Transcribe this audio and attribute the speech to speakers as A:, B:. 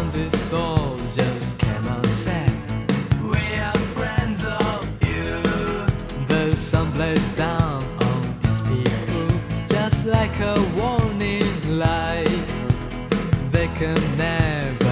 A: and the soldiers came and said, "We are friends of you." The sun blazed down on its people, just like a warning light. They can never